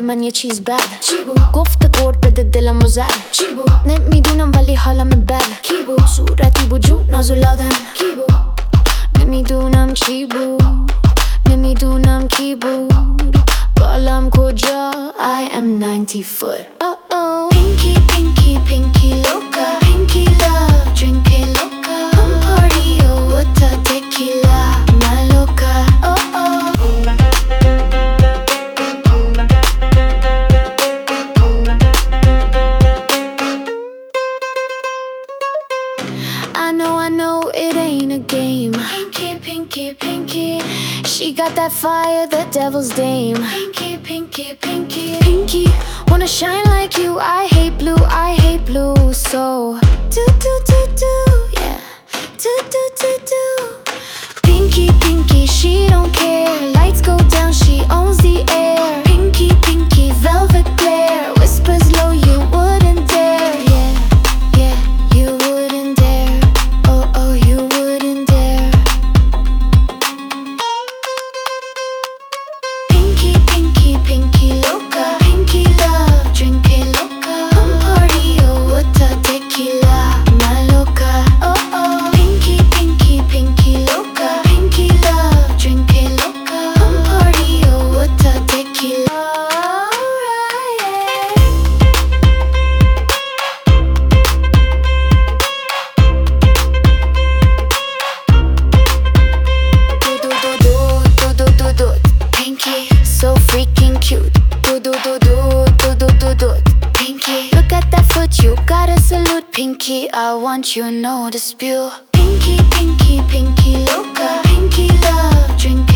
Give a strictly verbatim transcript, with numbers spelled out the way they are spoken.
من یه چیز بد چی بود؟ گفت قورت بده دلم و زد چی بود؟ نمیدونم ولی حالم بد کی بود؟ صورتی بود جو نازولادن کی بود؟ نمیدونم چی بود نمیدونم کی بود بالم کجا I am ninety foot oh oh Pinky, pinky, pinky loca Pinky love, drink it loca Come party, oh, what a tequila My loca, oh oh I know, I know, it ain't a game Pinky, pinky, pinky She got that fire, the devil's dame Pinky, pinky, pinky Pinky, wanna shine like you I hate blue, I hate blue So, do, do, do, do, yeah Do, do, do, do Pinky, pinky, she don't care Lights go down, she owns the air Pinky, pinky, velvet glare Whispers low, you wouldn't dare Yeah, yeah, you wouldn't dare Oh, oh, you wouldn't dare Pinky, pinky, pinky loca Pinky love, drink it loca Come party, oh, what a tequila My loca, oh, oh Pinky, pinky, pinky loca Pinky love, drink it loca Come party, oh, what a tequila Pinky, so freaking cute. Do do do do do do do do. Pinky, look at that foot, you gotta salute. Pinky, I want you, no dispute. Pinky, pinky, pinky loca. Pinky love, drink